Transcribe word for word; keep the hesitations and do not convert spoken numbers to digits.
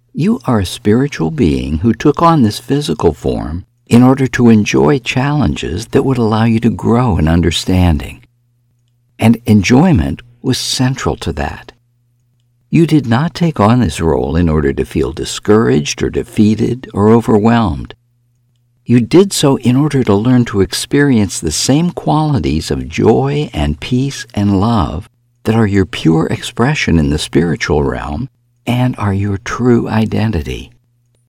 You are a spiritual being who took on this physical form in order to enjoy challenges that would allow you to grow in understanding. And enjoyment was central to that. You did not take on this role in order to feel discouraged or defeated or overwhelmed. You did so in order to learn to experience the same qualities of joy and peace and love that are your pure expression in the spiritual realm and are your true identity.